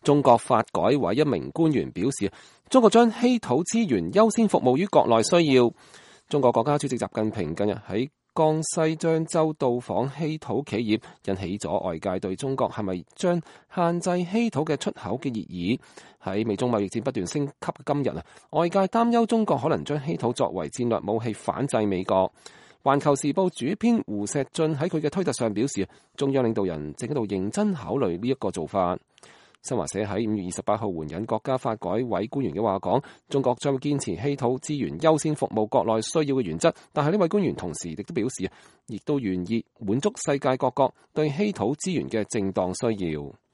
中國發改委一名官員表示，中國將稀土資源優先服務於國內需要。中國國家主席習近平近日喺江西張州到訪稀土企業，引起咗外界對中國係咪將限制稀土嘅出口嘅熱議。喺美中貿易戰不斷升級嘅今日，外界擔憂中國可能將稀土作為戰略武器反制美國。環球時報主編胡錫進喺佢嘅推特上表示，中央領導人正喺度認真考慮呢一個做法。新華社喺5月28號援引國家發改委官員嘅話講，中國將會堅持稀土資源優先服務國內需要嘅原則，但係呢位官員同時亦都表示，亦都願意滿足世界各國對稀土資源嘅正當需要。